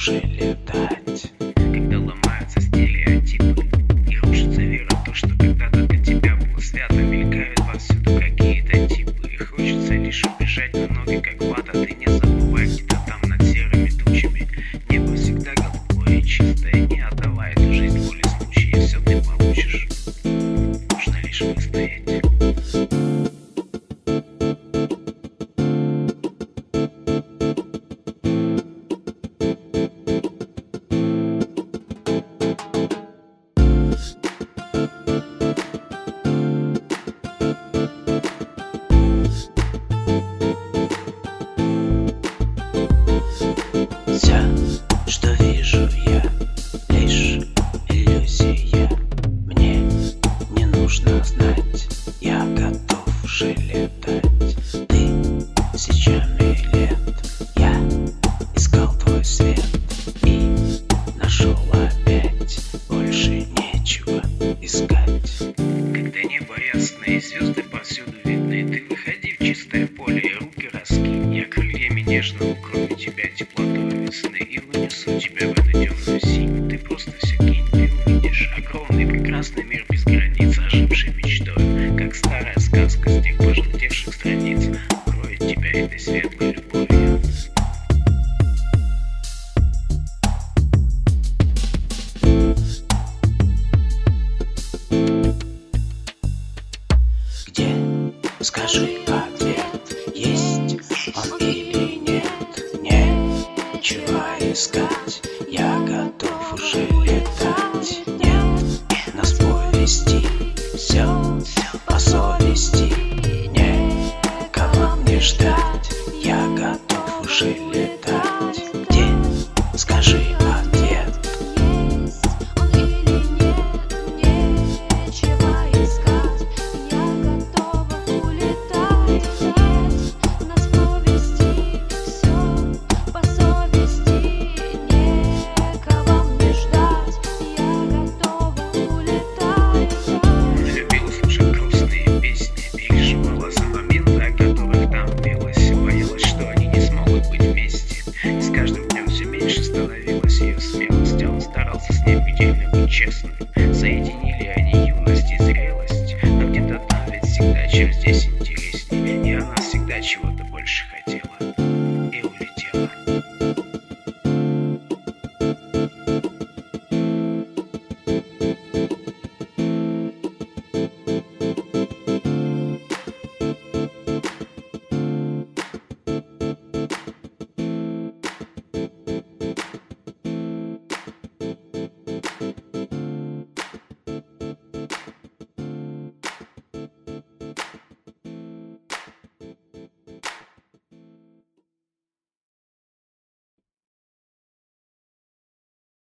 уже летать. Когда ломаются стереотипы и рушится вера в то, что когда-то для тебя было свято. Мелькают повсюду какие-то типы, и хочется лишь убежать на ноги, как вата. Ты не забывай, где-то там над серыми тучами небо всегда голубое и чистое. Не отдавай эту жизнь воле случая, и все ты получишь. Нужно лишь выстоять. Все, что вижу я, лишь иллюзия. Мне не нужно знать, я готов уже летать. Тысячами лет я искал твой свет и нашел опять. Больше нечего искать. Когда небо ясное и звезды повсюду видны, ты выходи в чистое поле и руки раскинь. Я крыльями нежно укрою тебя теплотой весны и вынесу тебя в эту темную синь. Ты просто все кинь, ты увидишь огромный прекрасный мир без границ, оживший мечтой, как старая сказка с тех пожелтевших страниц. Укроет тебя этой светлой любовью. Где, скажи, ответ, есть он или нет? Нечего искать, я готов уже летать. Нет нас повести, все по совести. Некого мне ждать, я готов уже летать. Где, скажи, ответ. Есть он или нет, нечего искать, я готова улетать. Нет нас повести, все по совести. Некого мне ждать, я готова улетать. Любила слушать грустные песни, переживала за моменты, о которых там пелось. Боялась, что они не смогут быть вместе, и с каждым днем все меньше становилось ее смех.